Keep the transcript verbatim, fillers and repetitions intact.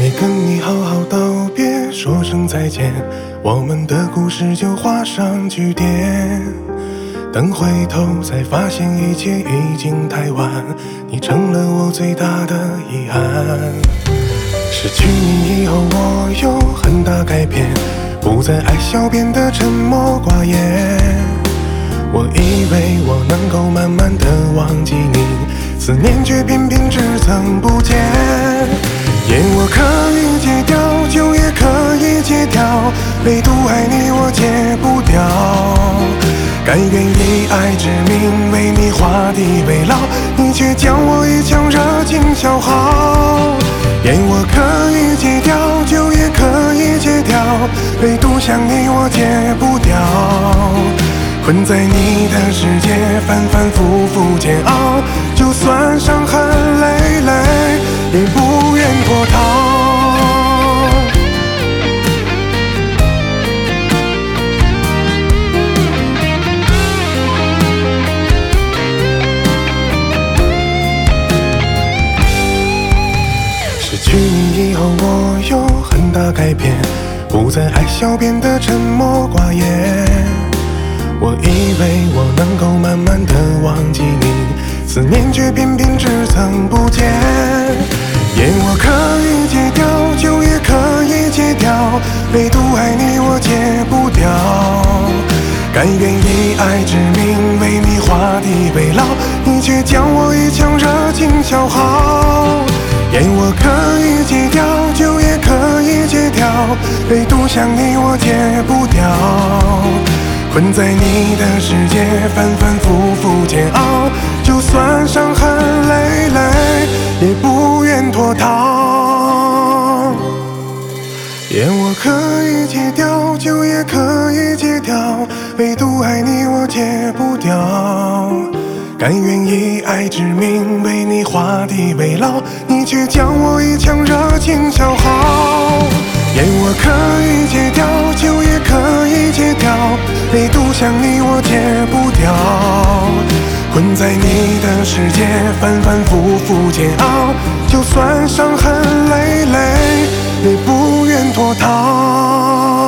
没跟你好好道别，说声再见，我们的故事就画上句点。等回头才发现一切已经太晚，你成了我最大的遗憾。失去你以后我有很大改变，不再爱笑，变得沉默寡言。我以为我能够慢慢的忘记你，思念却偏偏只曾不见。烟我可以戒掉，酒也可以戒掉，唯独爱你我戒不掉。甘愿以爱之名为你画地为牢，你却将我一腔热情消耗。烟我可以戒掉，酒也可以戒掉，唯独想你我戒不掉。困在你的世界，反反复复煎熬，就算伤痕累累，也不愿脱逃。失去你以后，我有很大改变，不再爱笑，变得沉默寡言。我以为我能够慢慢的忘记你，思念却偏偏只曾不见。烟我可以戒掉，酒也可以戒掉，唯独爱你我戒不掉。甘愿以爱之名为你画地为牢，你却将我一腔热情消耗。烟我可以戒掉，酒也可以戒掉，唯独想你我戒不掉。困在你的世界，反反复复煎熬，就算伤痕累累，也不愿脱逃。烟我可以戒掉，酒也可以戒掉，唯独爱你我戒不掉。甘愿以爱之名为你画地为牢，你却将我一腔热情消耗。烟我可以戒掉，酒也可以戒掉，唯独想你我戒不掉。困在你的世界，反反复复煎熬，就算伤痕累累，也不愿脱逃。